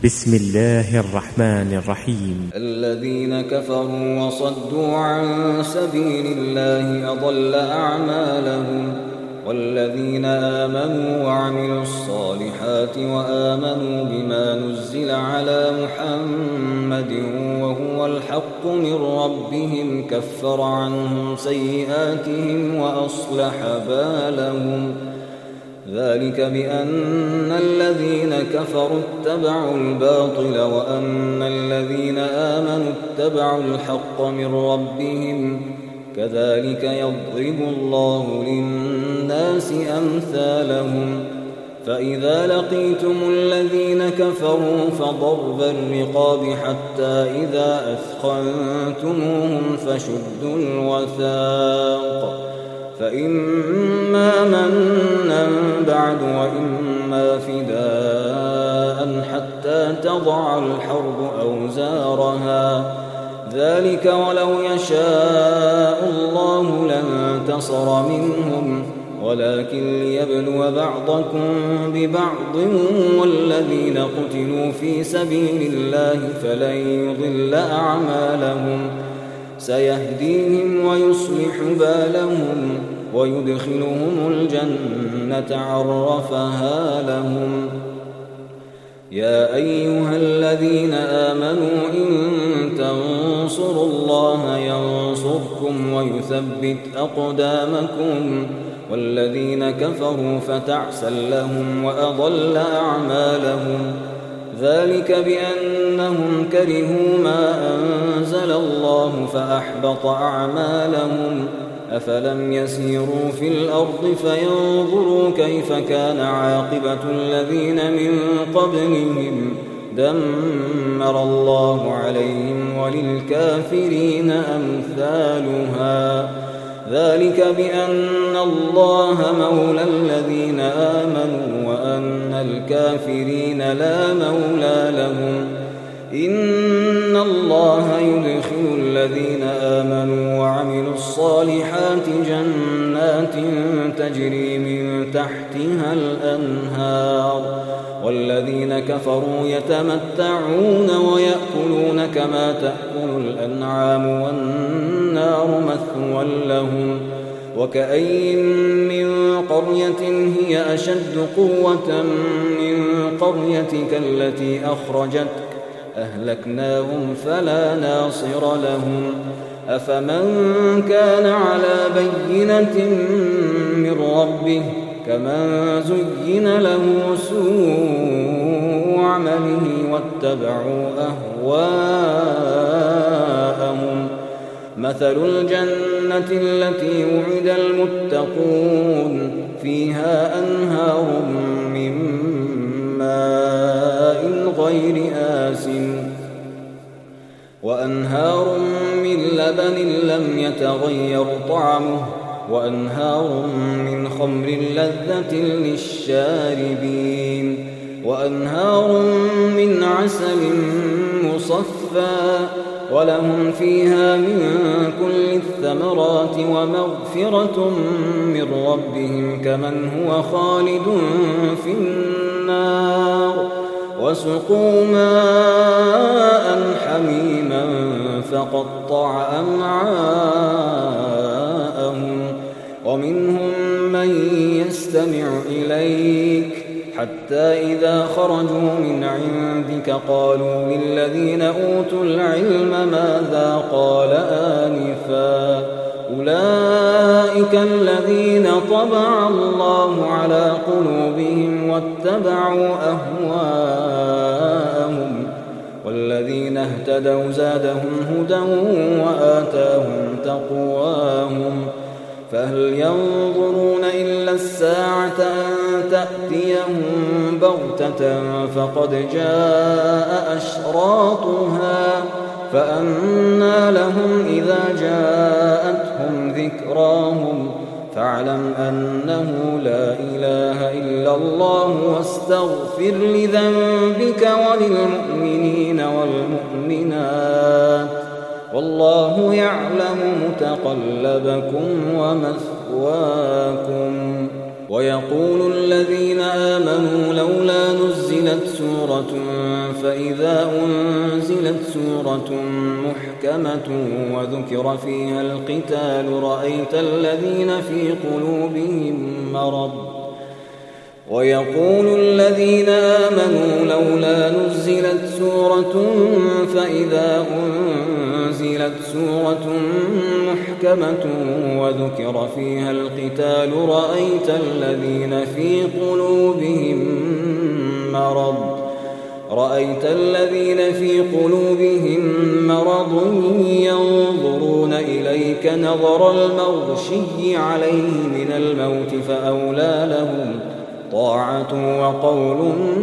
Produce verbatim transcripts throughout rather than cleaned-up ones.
بسم الله الرحمن الرحيم. الذين كفروا وصدوا عن سبيل الله أضل أعمالهم، والذين آمنوا وعملوا الصالحات وآمنوا بما نزل على محمد وهو الحق من ربهم كفر عنهم سيئاتهم وأصلح بالهم. ذلك بأن الذين كفروا اتبعوا الباطل وأن الذين آمنوا اتبعوا الحق من ربهم، كذلك يضرب الله للناس أمثالهم. فإذا لقيتم الذين كفروا فضرب الرقاب حتى إذا أثخنتموهم فشدوا الوثاق، فإما منا بعد وإما فداء حتى تضع الحرب أوزارها، ذلك ولو يشاء الله لانتصر منهم ولكن ليبلو بعضكم ببعض، والذين قتلوا في سبيل الله فلن يضل أعمالهم، سيهديهم ويصلح بالهم ويدخلهم الجنة عرفها لهم. يا أيها الذين آمنوا إن تنصروا الله ينصركم ويثبت أقدامكم، والذين كفروا فتعسا لهم وأضل أعمالهم. ذلك بأنهم كرهوا ما أنزل الله فأحبط أعمالهم. أفلم يسيروا في الأرض فينظروا كيف كان عاقبة الذين من قبلهم، دمر الله عليهم وللكافرين أمثالها. ذلك بأن الله مولى الذين آمنوا وأن الكافرين لا مولى لهم. إن الله يدخل الذين آمنوا وعملوا الصالحات جنات تجري من تحتها الأنهار، والذين كفروا يتمتعون ويأكلون كما تأكل الأنعام والنار مثوى لهم. وكأين من قرية هي أشد قوة من قريتك التي أخرجتك أهلكناهم فلا ناصر لهم. أفمن كان على بينة من ربه كمن زين له سوء عمله واتبعوا أهواءهم. مثل الجنة التي وعد المتقون فيها أنهار من ماء غير آسن وأنهار من لبن لم يتغير طعمه وأنهار من خمر لذة للشاربين وأنهار من عسل مصفى ولهم فيها من كل الثمرات ومغفرة من ربهم كمن هو خالد في النار وسقوا ماء حميما فقطع أمعاءهم ومنهم من يستمع إليك حتى إذا خرجوا من عندك قالوا للذين أوتوا العلم ماذا قال آنفا أولئك الذين طبع الله على قلوبهم واتبعوا أهواءهم والذين اهتدوا زادهم هدى وآتاهم تقواهم فهل ينظرون إلا الساعة أن تأتيهم بغتة فقد جاء أشراطها فأنى لهم إذا جاءتهم ذكراهم فاعلم أنه لا إله إلا الله واستغفر لذنبك وللمؤمنين والمؤمنات والله يعلم متقلبكم ومثواكم ويقول الذين آمنوا لولا نزلت سورة فإذا أنزلت سورة محكمة وذكر فيها القتال رأيت الذين في قلوبهم مرض ويقول الذين آمنوا لولا نزلت سورة فإذا أنزلت سورة محكمة وذكر فيها القتال رأيت الذين في قلوبهم مرض رأيت الذين في قلوبهم مرض ينظرون إليك نظر المغشي عليه من الموت فأولى لهم طاعة وقول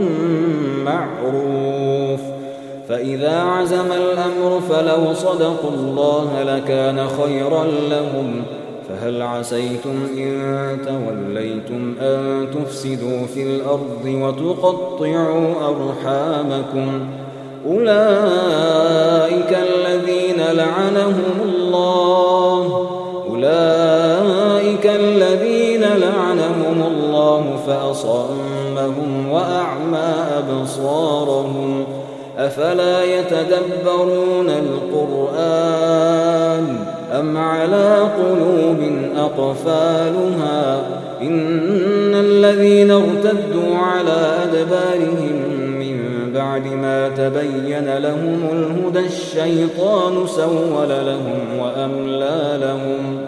معروف فإذا عزم الأمر فلو صدقوا الله لكان خيرا لهم فهل عسيتم إن توليتم أن تفسدوا في الأرض وتقطعوا أرحامكم أولئك الذين لعنهم الله أولئك الذين لعنهم الله فأصمهم وأعمى أبصارهم أفلا يتدبرون القرآن أم على قلوب أقفالها إن الذين ارتدوا على أدبارهم من بعد ما تبين لهم الهدى الشيطان سول لهم وأملى لهم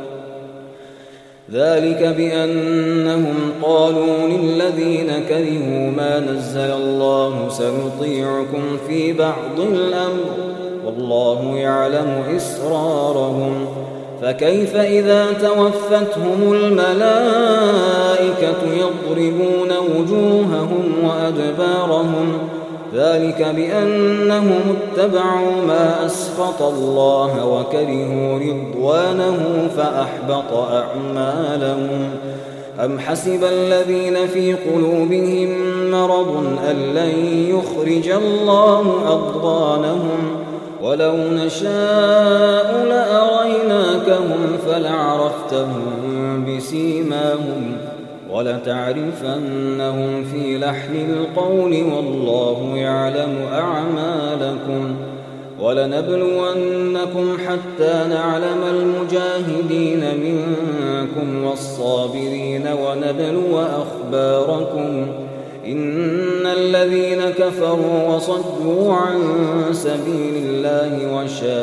ذلك بأنهم قالوا للذين كرهوا ما نزل الله سنطيعكم في بعض الأمر والله يعلم إسرارهم فكيف إذا توفتهم الملائكة يضربون وجوههم وأدبارهم ذلك بأنهم اتبعوا ما أسخط الله وكرهوا رضوانه فأحبط أعمالهم أم حسب الذين في قلوبهم مرض أن لن يخرج الله أضغانهم ولو نشاء لأريناكهم فلعرفتهم بسيماهم ولتعرفنهم في لحن القول والله يعلم أعمالكم ولنبلونكم حتى نعلم المجاهدين منكم والصابرين ونبلو أخباركم إن الذين كفروا وصدوا عن سبيل الله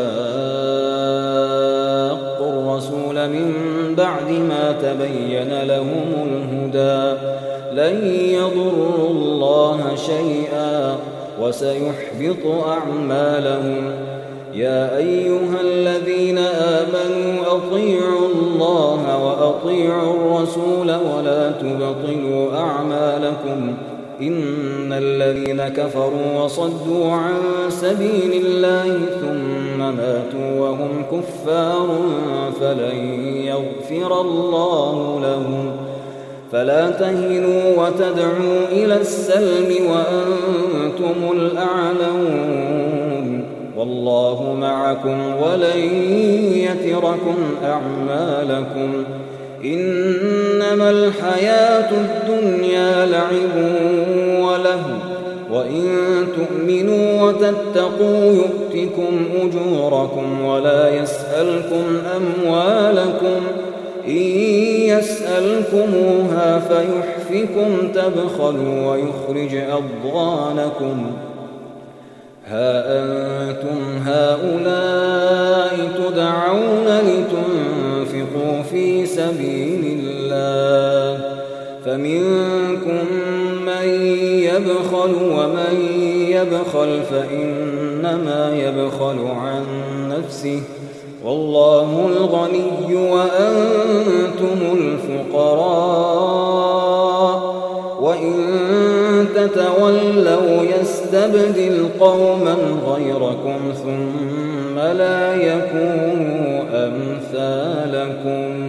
وشاقوا الرسول من بعد ما تبين لهم الهدى لن يضروا الله شيئا وسيحبط أعمالهم يا أيها الذين آمنوا أطيعوا الله وأطيعوا الرسول ولا تبطلوا أعمالكم إن الذين كفروا وصدوا عن سبيل الله ثم ماتوا وهم كفار فلن يغفر الله لهم فلا تهنوا وتدعوا إلى السلم وأنتم الأعلون والله معكم ولن يتركم أعمالكم إنما الحياة الدنيا لعب ولهو وإن تؤمنوا وتتقوا يؤتكم أجوركم ولا يسألكم أموالكم إن يسألكموها فيحفكم تبخلوا ويخرج أضغانكم ها أنتم هؤلاء تدعون لتنفقوا في سبيل الله فمنكم من يبخل ومن يبخل فإنما يبخل عن نفسه والله الغني وأنتم الفقراء وإن تتولوا يستبدل قوما غيركم ثم لا يكونوا أمثالكم